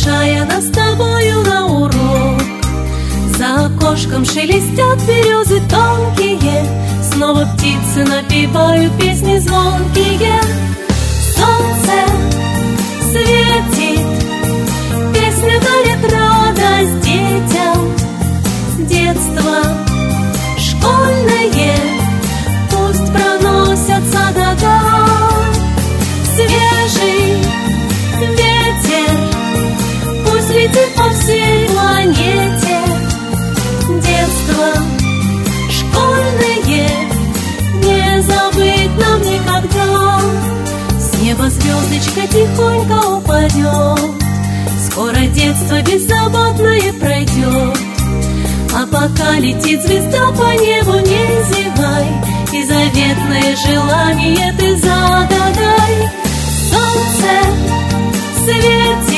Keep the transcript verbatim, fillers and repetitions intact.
приглашая нас с тобою на урок. За окошком шелестят березы тонкие, снова птицы напевают песни звонкие. Солнце светит, песня дарит радость детям. Детство школьное пусть проносятся года. Свежий ветер пусть летит по всей планете. Детство школьное не забыть нам никогда. С неба звездочка тихонько упадет, скоро детство беззаботное пройдет. А пока летит звезда по небу, не зевай, и заветное желание ты загадай. Солнце светит,